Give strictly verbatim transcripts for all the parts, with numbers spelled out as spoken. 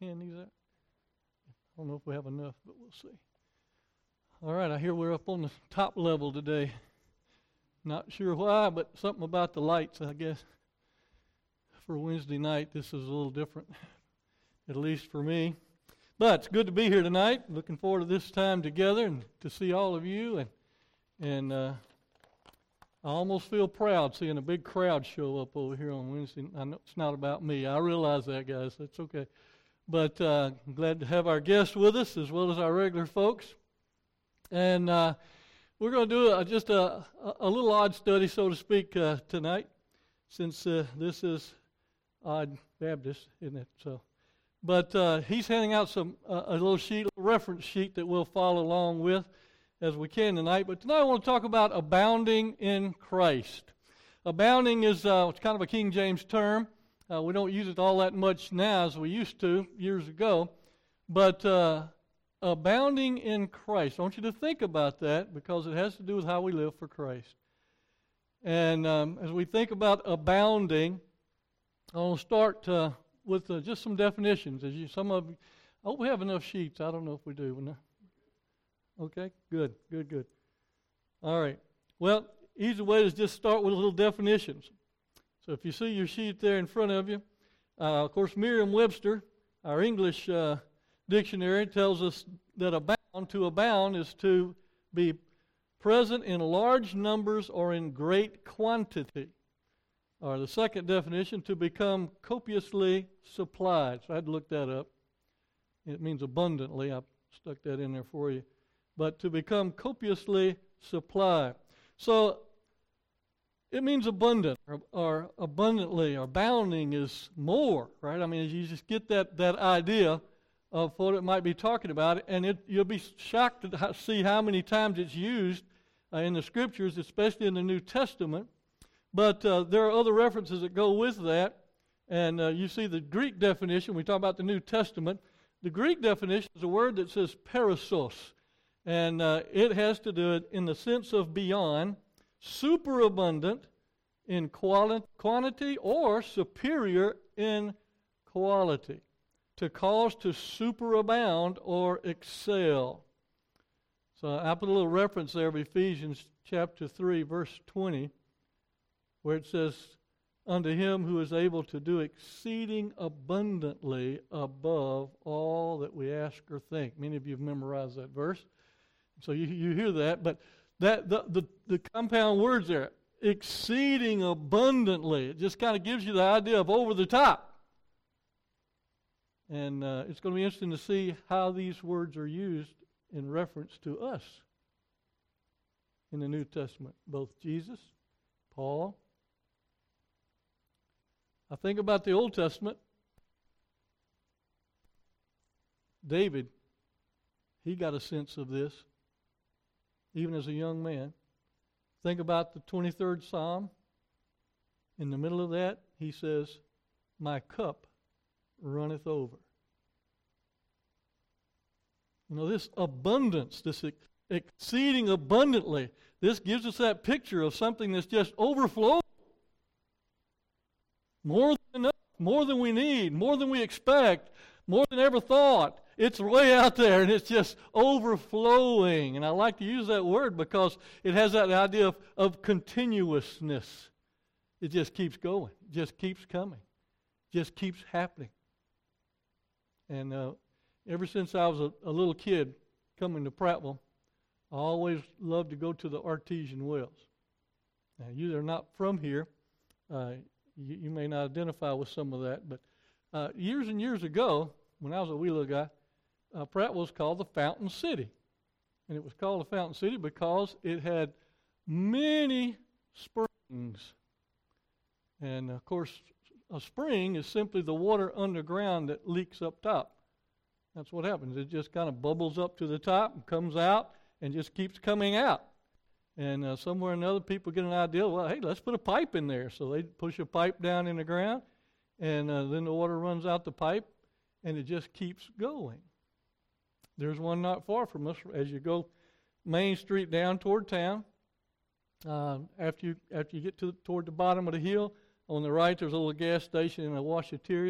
hand these out? I don't know if we have enough, but we'll see. All right, I hear we're up on the top level today. Not sure why, but something about the lights, I guess. For Wednesday night, this is a little different, at least for me. But it's good to be here tonight. Looking forward to this time together and to see all of you. And and uh, I almost feel proud seeing a big crowd show up over here on Wednesday. I know it's not about me. I realize that, guys. That's okay. But uh, I'm glad to have our guests with us as well as our regular folks. And uh, we're going to do a, just a, a little odd study, so to speak, uh, tonight, since uh, this is Odd Baptist, isn't it? So, but uh, he's handing out some uh, a little sheet, a reference sheet that we'll follow along with as we can tonight. But tonight I want to talk about abounding in Christ. Abounding is uh, it's kind of a King James term. Uh, we don't use it all that much now as we used to years ago. But uh, abounding in Christ. I want you to think about that because it has to do with how we live for Christ. And um, as we think about abounding, I want to start uh, with uh, just some definitions. As you, some of you, I hope we have enough sheets. I don't know if we do. Okay, good, good, good. All right. Well, easy way is just start with little definitions. So if you see your sheet there in front of you, uh, of course, Merriam-Webster, our English uh, dictionary, tells us that abound, to abound is to be present in large numbers or in great quantity. Or the second definition, to become copiously supplied. So I had to look that up. It means abundantly. I stuck that in there for you. But to become copiously supplied. So it means abundant, or, or abundantly, or abounding is more, right? I mean, you just get that, that idea of what it might be talking about, and it, you'll be shocked to see how many times it's used uh, in the Scriptures, especially in the New Testament. But uh, there are other references that go with that, and uh, you see the Greek definition. We talk about the New Testament. The Greek definition is a word that says perissos, and uh, it has to do it in the sense of beyond, superabundant in quali- quantity or superior in quality, to cause to superabound or excel. So I put a little reference there of Ephesians chapter three, verse twenty, where it says, unto him who is able to do exceeding abundantly above all that we ask or think. Many of you have memorized that verse, so you, you hear that. But that the, the, the compound words there, exceeding abundantly, it just kind of gives you the idea of over the top. And uh, it's going to be interesting to see how these words are used in reference to us in the New Testament, both Jesus, Paul. I think about the Old Testament. David, he got a sense of this, even as a young man. Think about the twenty-third Psalm. In the middle of that, he says, my cup runneth over. You know, this abundance, this ex- exceeding abundantly, this gives us that picture of something that's just overflowing. More than enough, more than we need, more than we expect, more than ever thought. It's way out there, and it's just overflowing. And I like to use that word because it has that idea of, of continuousness. It just keeps going. It just keeps coming. It just keeps happening. And uh, ever since I was a, a little kid coming to Prattville, I always loved to go to the artesian wells. Now, you are not from here. Uh, You, you may not identify with some of that, but uh, years and years ago, when I was a wee little guy, uh, Prattville was called the Fountain City. And it was called the Fountain City because it had many springs. And, of course, a spring is simply the water underground that leaks up top. That's what happens. It just kind of bubbles up to the top and comes out and just keeps coming out. And uh, somewhere or another, people get an idea, well, hey, let's put a pipe in there. So they push a pipe down in the ground, and uh, then the water runs out the pipe, and it just keeps going. There's one not far from us as you go Main Street down toward town. Uh, after you after you get to toward the bottom of the hill, on the right, there's a little gas station and a washateria.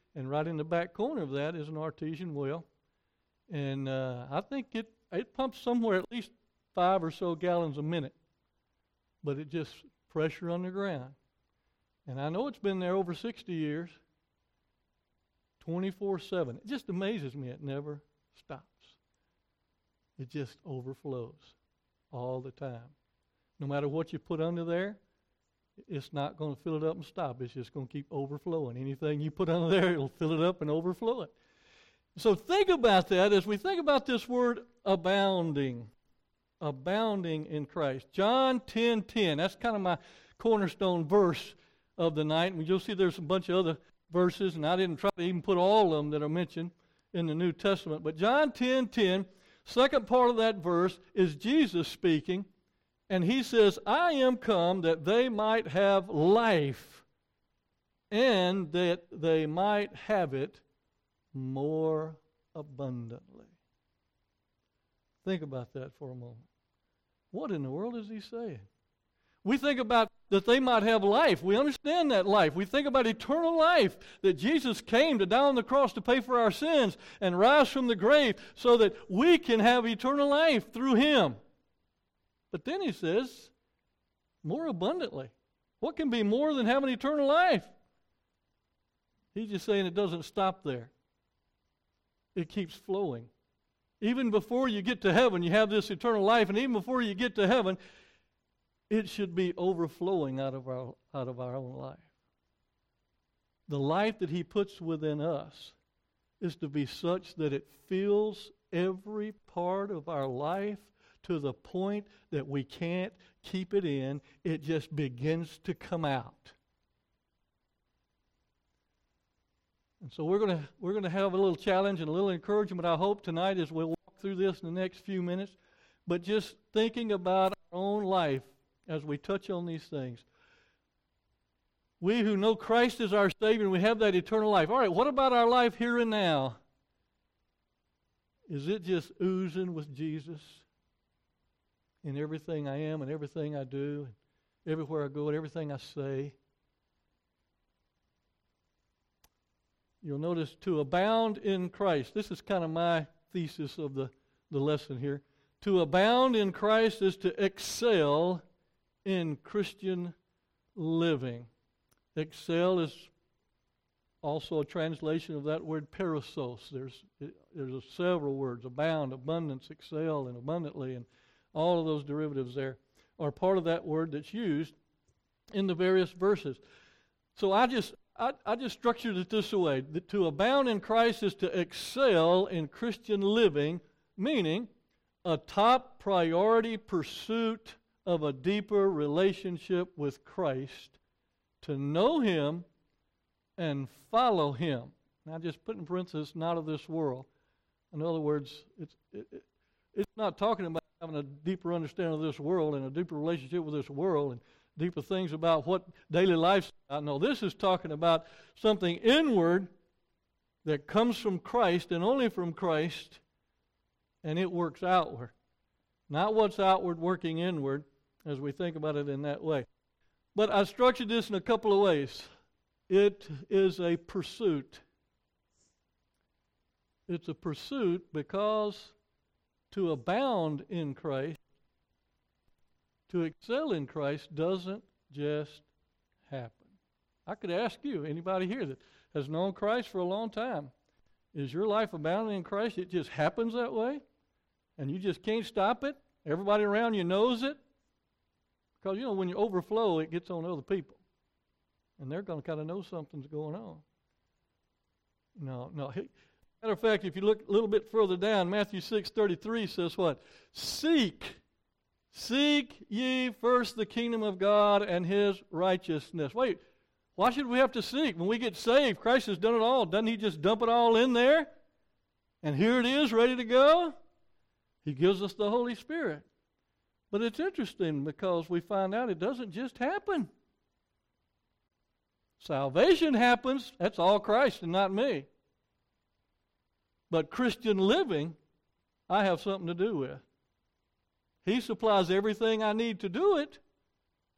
and right in the back corner of that is an artesian well. And uh, I think it, it pumps somewhere at least five or so gallons a minute. But it just pressure underground. And I know it's been there over sixty years, twenty-four seven. It just amazes me. It never stops. It just overflows all the time. No matter what you put under there, it's not going to fill it up and stop. It's just going to keep overflowing. Anything you put under there, it'll fill it up and overflow it. So think about that as we think about this word abounding. Abounding in Christ. John ten ten. That's kind of my cornerstone verse of the night. And you'll see there's a bunch of other verses, and I didn't try to even put all of them that are mentioned in the New Testament. But John ten ten, second part of that verse is Jesus speaking, and he says, I am come that they might have life, and that they might have it more abundantly. Think about that for a moment. What in the world is he saying? We think about that they might have life. We understand that life. We think about eternal life, that Jesus came to die on the cross to pay for our sins and rise from the grave so that we can have eternal life through him. But then he says, more abundantly. What can be more than having eternal life? He's just saying it doesn't stop there. It keeps flowing. Even before you get to heaven, you have this eternal life, and even before you get to heaven, it should be overflowing out of our out of our own life. The life that he puts within us is to be such that it fills every part of our life to the point that we can't keep it in. It just begins to come out. And so we're going to we're going to have a little challenge and a little encouragement, I hope, tonight as we walk through this in the next few minutes. But just thinking about our own life as we touch on these things. We who know Christ as our Savior, we have that eternal life. All right, what about our life here and now? Is it just oozing with Jesus in everything I am and everything I do, and everywhere I go and everything I say? You'll notice to abound in Christ. This is kind of my thesis of the, the lesson here. To abound in Christ is to excel in Christian living. Excel is also a translation of that word perissos. There's there's several words: abound, abundance, excel, and abundantly, and all of those derivatives there are part of that word that's used in the various verses. So I just I, I just structured it this way: that to abound in Christ is to excel in Christian living, meaning a top priority pursuit of a deeper relationship with Christ, to know him and follow him. Now, just put in parentheses, not of this world. In other words, it's it, it, it's not talking about having a deeper understanding of this world and a deeper relationship with this world and deeper things about what daily life's about. No, this is talking about something inward that comes from Christ and only from Christ, and it works outward. Not what's outward working inward, as we think about it in that way. But I structured this in a couple of ways. It is a pursuit. It's a pursuit because to abound in Christ, to excel in Christ, doesn't just happen. I could ask you, anybody here that has known Christ for a long time, is your life abounding in Christ? It just happens that way? And you just can't stop it? Everybody around you knows it? Because, you know, when you overflow, it gets on other people. And they're going to kind of know something's going on. No, no. Matter of fact, if you look a little bit further down, Matthew six thirty-three says what? Seek, seek ye first the kingdom of God and his righteousness. Wait, why should we have to seek? When we get saved, Christ has done it all. Doesn't he just dump it all in there? And here it is, ready to go? He gives us the Holy Spirit. But it's interesting because we find out it doesn't just happen. Salvation happens, that's all Christ and not me. But Christian living, I have something to do with. He supplies everything I need to do it,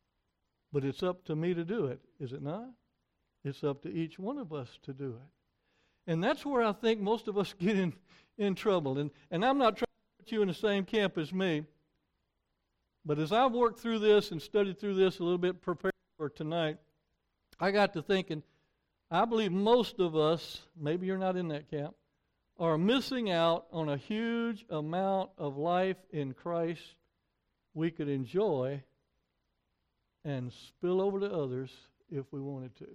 but it's up to me to do it, is it not? It's up to each one of us to do it. And that's where I think most of us get in, in trouble. And, and I'm not trying to put you in the same camp as me, but as I've worked through this and studied through this a little bit, prepared for tonight, I got to thinking, I believe most of us, maybe you're not in that camp, are missing out on a huge amount of life in Christ we could enjoy and spill over to others if we wanted to.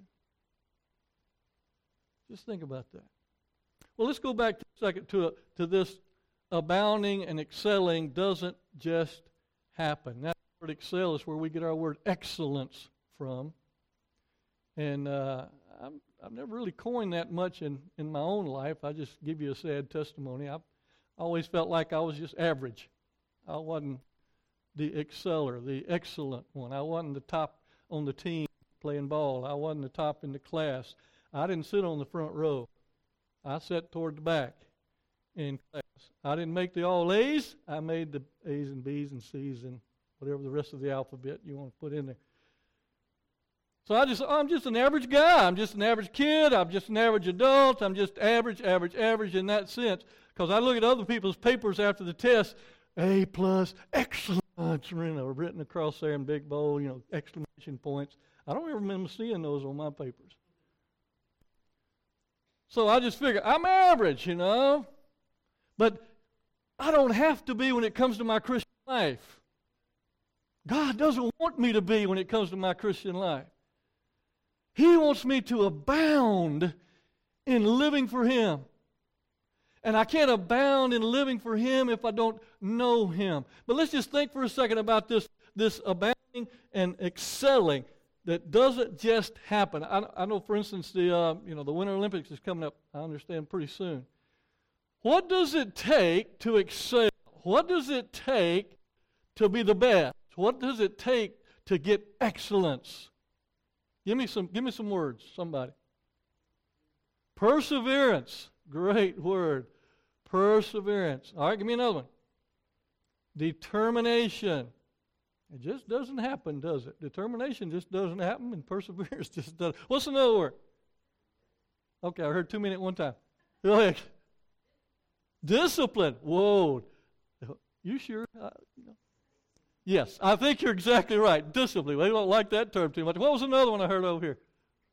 Just think about that. Well, let's go back a second to, a, to this abounding and excelling doesn't just happen. That word excel is where we get our word excellence from. And uh, I'm, I've never really coined that much in, in my own life. I just give you a sad testimony. I've always felt like I was just average. I wasn't the exceller, the excellent one. I wasn't the top on the team playing ball. I wasn't the top in the class. I didn't sit on the front row. I sat toward the back in class. I didn't make the all A's. I made the A's and B's and C's and whatever the rest of the alphabet you want to put in there. So I just, I'm just an average guy. I'm just an average kid. I'm just an average adult. I'm just average, average, average in that sense. Because I look at other people's papers after the test, A plus, excellent, you know, written across there in big bold, you know, exclamation points. I don't ever remember seeing those on my papers. So I just figure, I'm average, you know. But I don't have to be when it comes to my Christian life. God doesn't want me to be when it comes to my Christian life. He wants me to abound in living for Him. And I can't abound in living for Him if I don't know Him. But let's just think for a second about this, this abounding and excelling that doesn't just happen. I, I know, for instance, the uh, you know the Winter Olympics is coming up, I understand, pretty soon. What does it take to excel? What does it take to be the best? What does it take to get excellence? Give me some, give me some words, somebody. Perseverance. Great word. Perseverance. All right, give me another one. Determination. It just doesn't happen, does it? Determination just doesn't happen, and perseverance just doesn't. What's another word? Okay, I heard two minutes one time. Go ahead. Discipline. Whoa. You sure? Uh, you know. Yes, I think you're exactly right. Discipline. We don't like that term too much. What was another one I heard over here?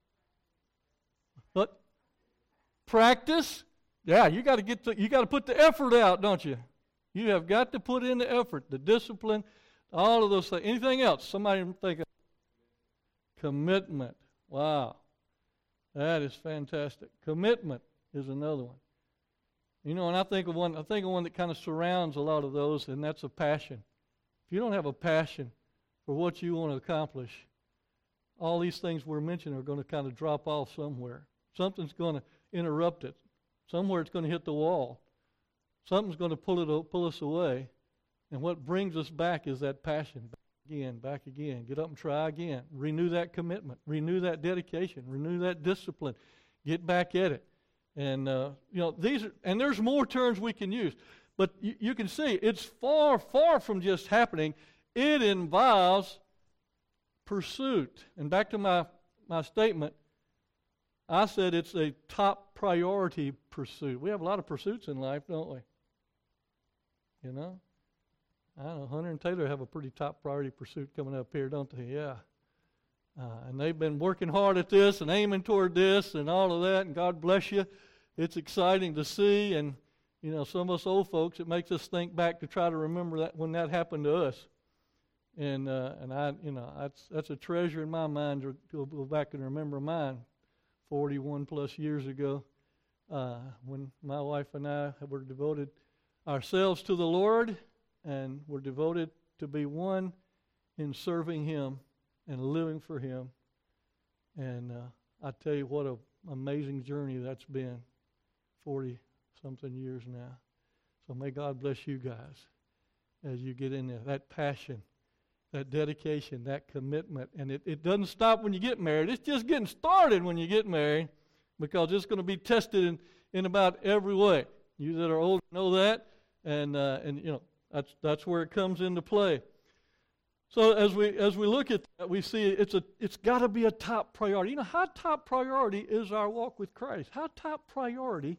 What? Practice. Yeah, you got to get the, you got to put the effort out, don't you? You have got to put in the effort, the discipline, all of those things. Anything else? Somebody think of commitment. Wow, that is fantastic. Commitment is another one. You know, and I think of one. I think of one that kind of surrounds a lot of those, and that's a passion. If you don't have a passion for what you want to accomplish, all these things we're mentioning are going to kind of drop off somewhere. Something's going to interrupt it. Somewhere it's going to hit the wall. Something's going to pull it, pull us away. And what brings us back is that passion. Back again, back again. Get up and try again. Renew that commitment. Renew that dedication. Renew that discipline. Get back at it. And, uh, you know, these are, and there's more terms we can use. But you, you can see it's far, far from just happening. It involves pursuit. And back to my, my statement, I said it's a top priority pursuit. We have a lot of pursuits in life, don't we? You know? I don't know, Hunter and Taylor have a pretty top priority pursuit coming up here, don't they? Yeah. Uh, and they've been working hard at this and aiming toward this and all of that, and God bless you. It's exciting to see, and you know, some of us old folks, it makes us think back to try to remember that when that happened to us. And uh, and I, you know, that's that's a treasure in my mind to go, go back and remember mine, forty-one plus years ago, uh, when my wife and I were devoted ourselves to the Lord, and were devoted to be one in serving Him and living for Him. And uh, I tell you what an amazing journey that's been, forty something years now. So may God bless you guys as you get in there. That passion, that dedication, that commitment. And it, it doesn't stop when you get married. It's just getting started when you get married, because it's going to be tested in, in about every way. You that are older know that. And, uh, and you know, that's, that's where it comes into play. So as we as we look at that, we see it's a it's got to be a top priority. You know, how top priority is our walk with Christ? How top priority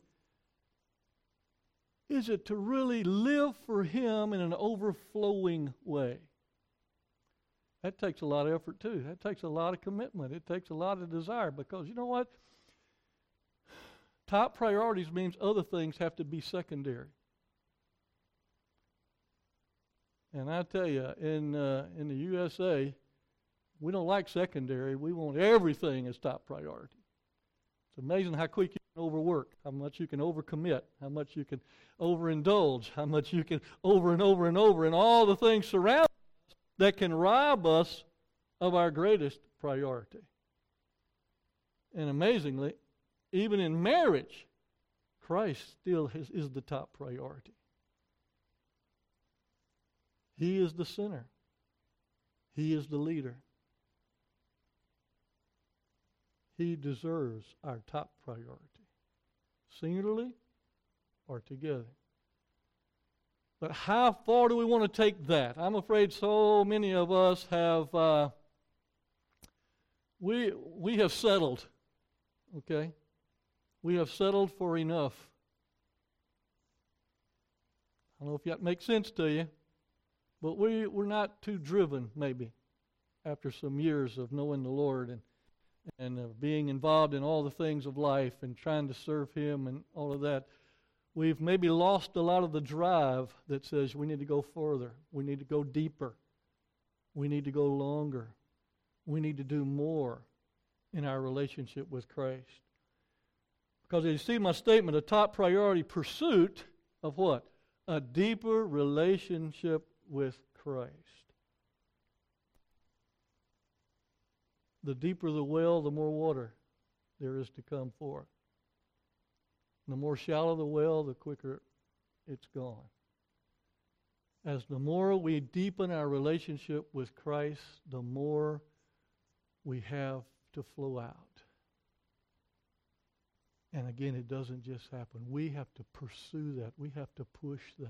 is it to really live for Him in an overflowing way? That takes a lot of effort too. That takes a lot of commitment. It takes a lot of desire, because you know what? Top priorities means other things have to be secondary. And I tell you, in uh, in the U S A, we don't like secondary. We want everything as top priority. It's amazing how quick you can overwork, how much you can overcommit, how much you can overindulge, how much you can over and over and over, and all the things surround us that can rob us of our greatest priority. And amazingly, even in marriage, Christ still is, is the top priority. He is the center. He is the leader. He deserves our top priority, singularly or together. But how far do we want to take that? I'm afraid so many of us have, uh, we, we have settled, okay? We have settled for enough. I don't know if that makes sense to you. But we, we're not too driven, maybe, after some years of knowing the Lord and, and uh, being involved in all the things of life and trying to serve Him and all of that. We've maybe lost a lot of the drive that says we need to go further. We need to go deeper. We need to go longer. We need to do more in our relationship with Christ. Because you see my statement, a top priority pursuit of what? A deeper relationship with Christ. The deeper the well, the more water there is to come forth. The more shallow the well, the quicker it's gone. As the more we deepen our relationship with Christ, the more we have to flow out. And again, it doesn't just happen. We have to pursue that. We have to push that.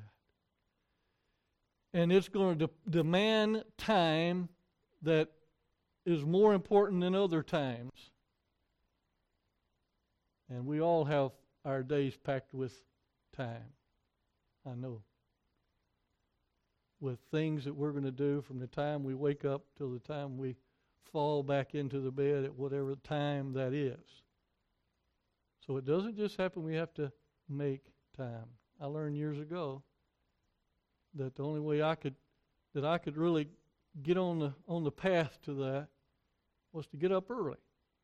And it's going to de- demand time that is more important than other times. And we all have our days packed with time, I know. With things that we're going to do from the time we wake up till the time we fall back into the bed at whatever time that is. So it doesn't just happen. We have to make time. I learned years ago that the only way I could, that I could really get on the on the path to that was to get up early.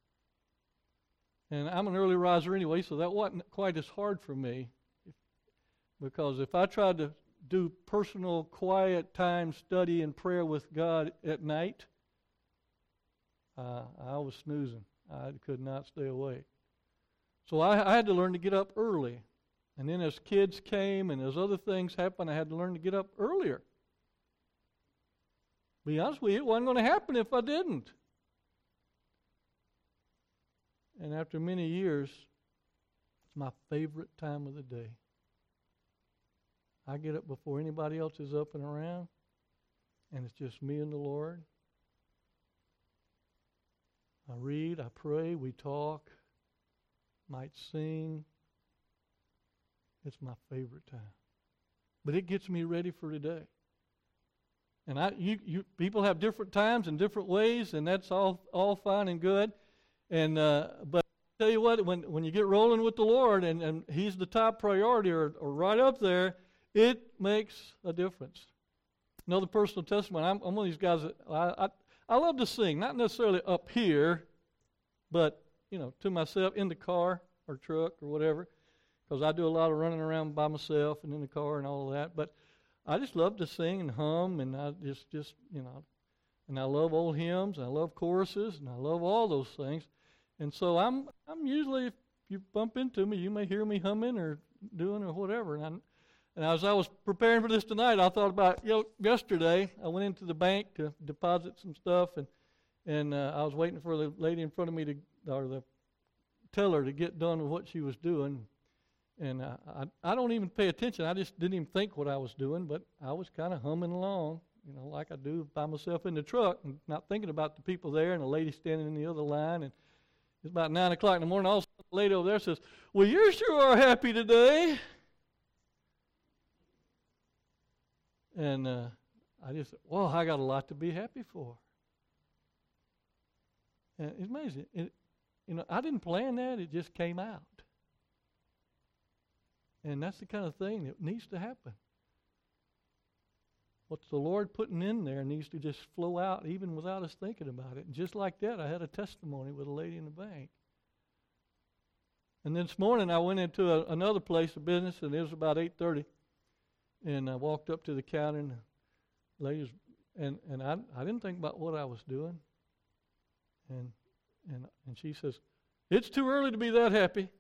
And I'm an early riser anyway, so that wasn't quite as hard for me. If, because if I tried to do personal, quiet time study and prayer with God at night, uh, I was snoozing. I could not stay awake. So I, I had to learn to get up early. And then as kids came and as other things happened, I had to learn to get up earlier. Be honest with you, it wasn't going to happen if I didn't. And after many years, it's my favorite time of the day. I get up before anybody else is up and around, and it's just me and the Lord. I read, I pray, we talk, might sing. It's my favorite time. But it gets me ready for today. And I, you, you, people have different times and different ways, and that's all, all fine and good. And uh, but I tell you what, when when you get rolling with the Lord, and, and He's the top priority, or, or right up there, it makes a difference. Another personal testimony. I'm, I'm one of these guys that I, I I love to sing, not necessarily up here, but you know, to myself in the car or truck or whatever. Because I do a lot of running around by myself and in the car and all of that. But I just love to sing and hum, and I just, just you know, and I love old hymns, and I love choruses, and I love all those things. And so I'm I'm usually, if you bump into me, you may hear me humming or doing or whatever. And, I, and as I was preparing for this tonight, I thought about, you know, yesterday I went into the bank to deposit some stuff, and and uh, I was waiting for the lady in front of me to, or the teller to get done with what she was doing. And uh, I, I don't even pay attention. I just didn't even think what I was doing, but I was kind of humming along, you know, like I do by myself in the truck, and not thinking about the people there and the lady standing in the other line. And it's about nine o'clock in the morning. All of a sudden, the lady over there says, "Well, you sure are happy today." And uh, I just said, "Well, I got a lot to be happy for." And it's amazing. It, you know, I didn't plan that. It just came out. And that's the kind of thing that needs to happen. What's the Lord putting in there needs to just flow out even without us thinking about it. And just like that, I had a testimony with a lady in the bank. And then this morning I went into a, another place of business, and it was about eight thirty. And I walked up to the counter, and the lady was, and, and I, I didn't think about what I was doing. And, and, and she says, "It's too early to be that happy."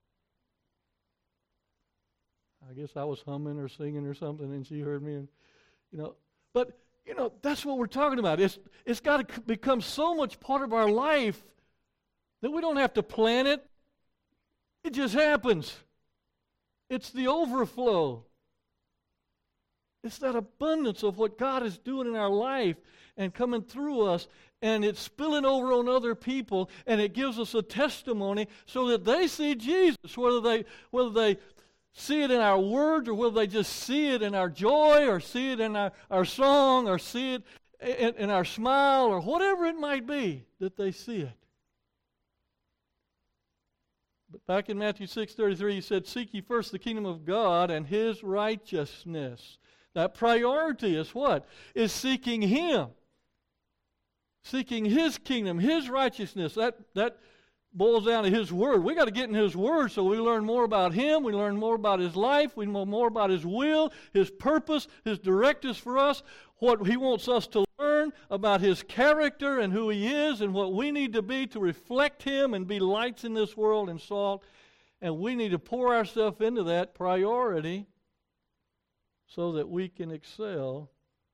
I guess I was humming or singing or something, and she heard me, and you know. But you know, that's what we're talking about. It's it's got to become so much part of our life that we don't have to plan it. It just happens. It's the overflow. It's that abundance of what God is doing in our life and coming through us, and it's spilling over on other people, and it gives us a testimony so that they see Jesus, whether they whether they see it in our words, or will they just see it in our joy, or see it in our, our song, or see it in, in our smile, or whatever it might be, that they see it. But back in Matthew six thirty-three, he said, "Seek ye first the kingdom of God and His righteousness." That priority is what? Is seeking Him. Seeking His kingdom, His righteousness. That, that boils down to His Word. We got to get in His Word so we learn more about Him. We learn more about His life. We know more about His will, His purpose, His directives for us, what He wants us to learn about His character and who He is, and what we need to be to reflect Him and be lights in this world and salt. And we need to pour ourselves into that priority so that we can excel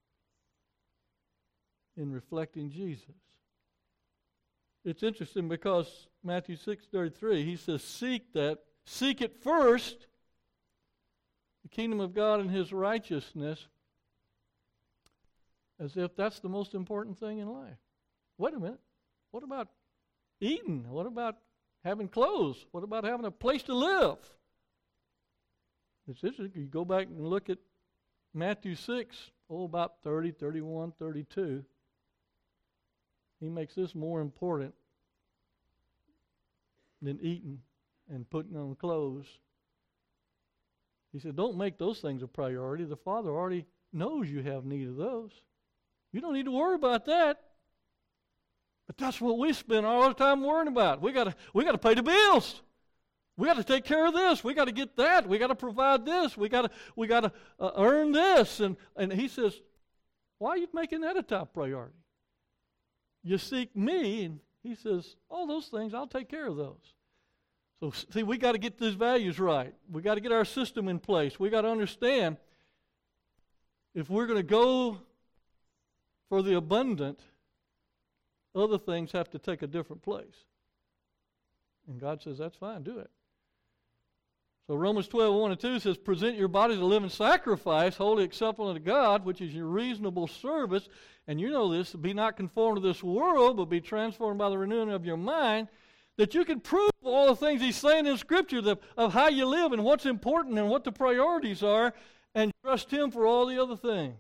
in reflecting Jesus. It's interesting because Matthew six thirty-three, he says, seek that, seek it first, the kingdom of God and His righteousness, as if that's the most important thing in life. Wait a minute. What about eating? What about having clothes? What about having a place to live? It's interesting. You go back and look at Matthew six, oh, about thirty, thirty-one, thirty-two. He makes this more important than eating and putting on clothes. He said, don't make those things a priority. The Father already knows you have need of those. You don't need to worry about that. But that's what we spend all our time worrying about. We gotta, we gotta pay the bills. We got to take care of this. We got to get that. We got to provide this. We got to, we got to uh, earn this. And and he says, why are you making that a top priority? You seek me, and he says, all those things, I'll take care of those. So, see, we got to get these values right. We got to get our system in place. We got to understand if we're going to go for the abundant, other things have to take a different place. And God says, that's fine, do it. So Romans twelve, one and two says, present your bodies a living sacrifice, wholly acceptable unto God, which is your reasonable service. And you know this, be not conformed to this world, but be transformed by the renewing of your mind, that you can prove all the things He's saying in Scripture the, of how you live and what's important and what the priorities are, and trust Him for all the other things.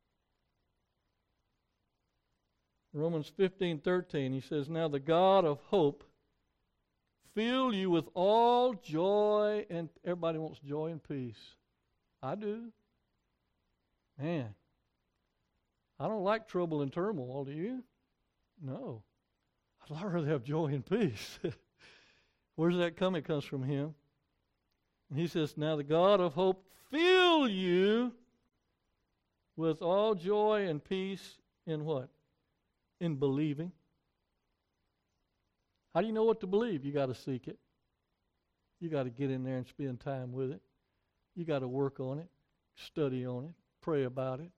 Romans fifteen, thirteen, he says, now the God of hope fill you with all joy, and everybody wants joy and peace. I do. Man, I don't like trouble and turmoil, do you? No. I'd rather have joy and peace. Where does that come? It comes from Him. And he says, now the God of hope fill you with all joy and peace in what? In believing. How do you know what to believe? You got to seek it. You got to get in there and spend time with it. You got to work on it, study on it, pray about it.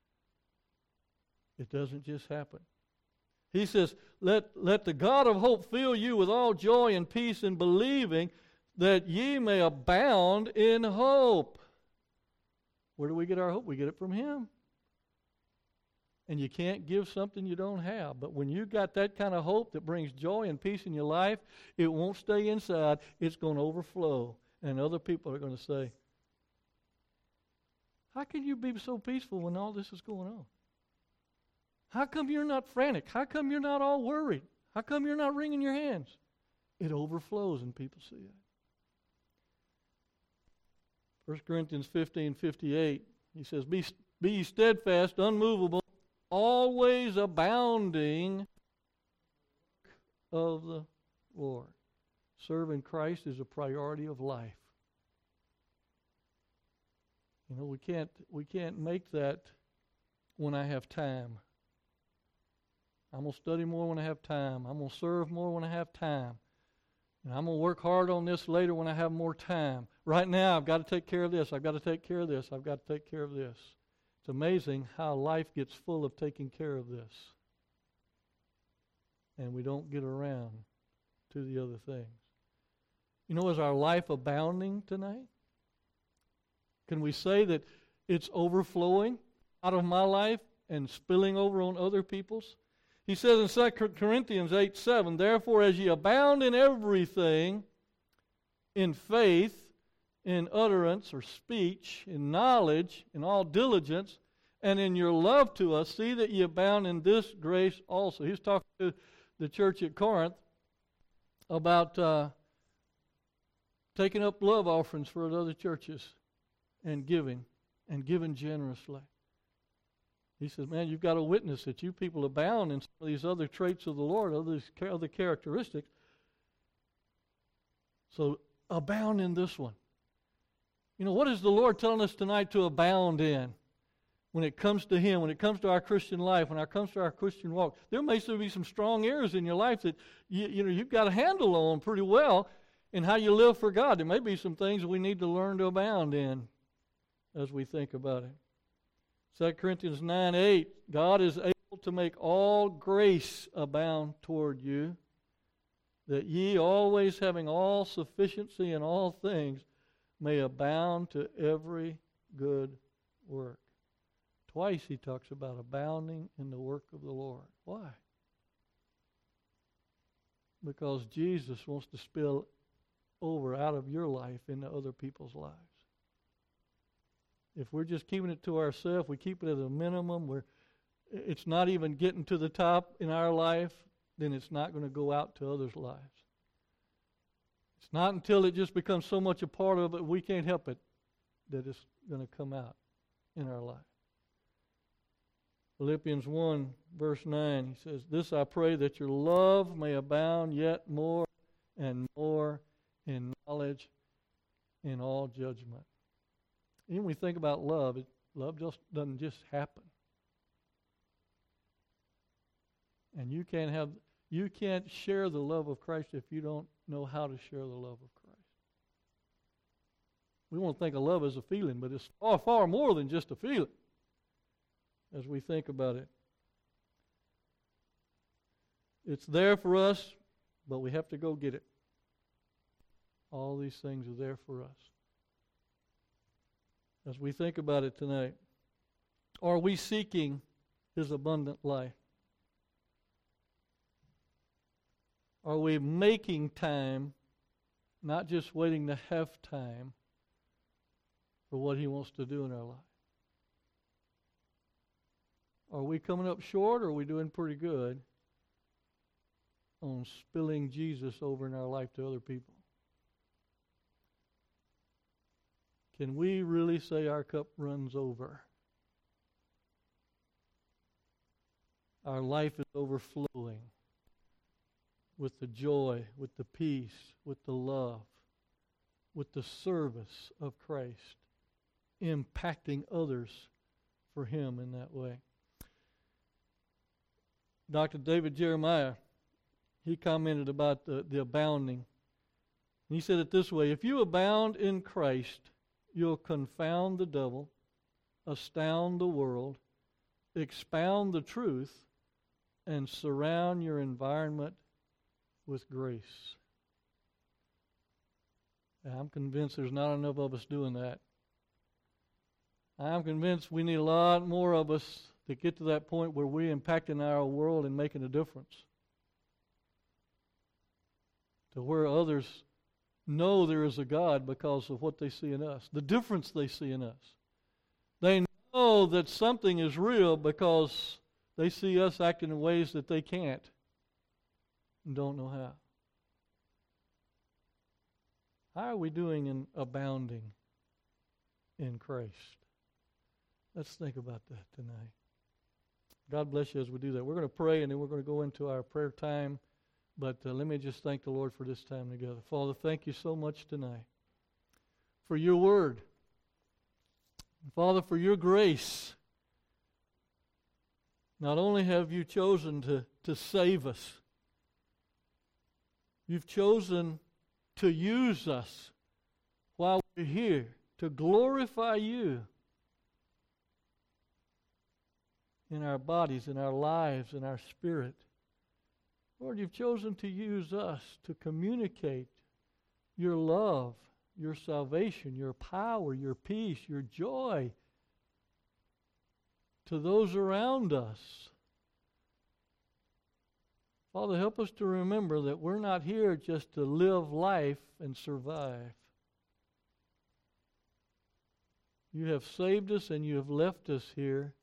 It doesn't just happen. He says, let, let the God of hope fill you with all joy and peace in believing, that ye may abound in hope. Where do we get our hope? We get it from Him. And you can't give something you don't have. But when you got that kind of hope that brings joy and peace in your life, it won't stay inside. It's going to overflow. And other people are going to say, how can you be so peaceful when all this is going on? How come you're not frantic? How come you're not all worried? How come you're not wringing your hands? It overflows and people see it. First Corinthians fifteen fifty-eight, he says, Be, be steadfast, unmovable, always abounding of the Lord. Serving Christ is a priority of life. You know, we can't we can't make that when I have time. I'm going to study more when I have time. I'm going to serve more when I have time. And I'm going to work hard on this later when I have more time. Right now, I've got to take care of this. I've got to take care of this. I've got to take care of this. It's amazing how life gets full of taking care of this. And we don't get around to the other things. You know, is our life abounding tonight? Can we say that it's overflowing out of my life and spilling over on other people's? He says in Second Corinthians eight seven, Therefore, as ye abound in everything, in faith, in utterance or speech, in knowledge, in all diligence, and in your love to us, see that ye abound in this grace also. He's talking to the church at Corinth about uh, taking up love offerings for other churches and giving, and giving generously. He says, man, you've got to witness that you people abound in some of these other traits of the Lord, other, other characteristics. So abound in this one. You know, what is the Lord telling us tonight to abound in when it comes to Him, when it comes to our Christian life, when it comes to our Christian walk? There may still be some strong areas in your life that you, you know, you've got a handle on pretty well in how you live for God. There may be some things we need to learn to abound in as we think about it. Second Corinthians nine eight, God is able to make all grace abound toward you, that ye always having all sufficiency in all things may abound to every good work. Twice he talks about abounding in the work of the Lord. Why? Because Jesus wants to spill over out of your life into other people's lives. If we're just keeping it to ourselves, we keep it at a minimum, where it's not even getting to the top in our life, then it's not going to go out to others' lives. It's not until it just becomes so much a part of it we can't help it that it's going to come out in our life. Philippians one, verse nine, he says, This I pray, that your love may abound yet more and more in knowledge, in all judgment. And when we think about love, it, love just doesn't just happen. And you can't have, you can't share the love of Christ if you don't know how to share the love of Christ. We won't think of love as a feeling, but it's far, far more than just a feeling as we think about it. It's there for us, but we have to go get it. All these things are there for us. As we think about it tonight, are we seeking His abundant life? Are we making time, not just waiting to have time, for what He wants to do in our life? Are we coming up short, or are we doing pretty good on spilling Jesus over in our life to other people? Can we really say our cup runs over? Our life is overflowing with the joy, with the peace, with the love, with the service of Christ, impacting others for Him in that way. Doctor David Jeremiah, he commented about the, the abounding. He said it this way: if you abound in Christ, you'll confound the devil, astound the world, expound the truth, and surround your environment with grace. And I'm convinced there's not enough of us doing that. I'm convinced we need a lot more of us to get to that point where we're impacting our world and making a difference. To where others know there is a God because of what they see in us, the difference they see in us. They know that something is real because they see us acting in ways that they can't and don't know how. How are we doing in abounding in Christ? Let's think about that tonight. God bless you as we do that. We're going to pray and then we're going to go into our prayer time. But uh, let me just thank the Lord for this time together. Father, thank you so much tonight for your word. Father, for your grace. Not only have you chosen to, to save us, you've chosen to use us while we're here to glorify you in our bodies, in our lives, in our spirit. Lord, you've chosen to use us to communicate your love, your salvation, your power, your peace, your joy to those around us. Father, help us to remember that we're not here just to live life and survive. You have saved us and you have left us here,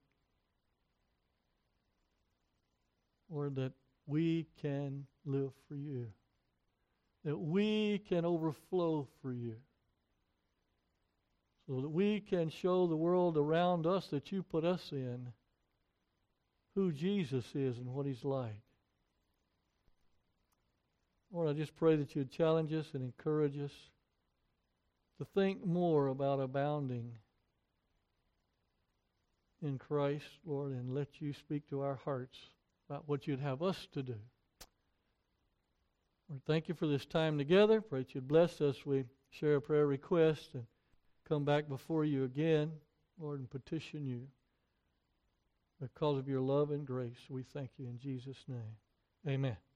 Lord, that we can live for you, that we can overflow for you, so that we can show the world around us that you put us in who Jesus is and what he's like. Lord, I just pray that you'd challenge us and encourage us to think more about abounding in Christ, Lord, and let you speak to our hearts about what you'd have us to do. Lord, thank you for this time together. Pray that you'd bless us. We share a prayer request and come back before you again, Lord, and petition you because of your love and grace. We thank you in Jesus' name. Amen.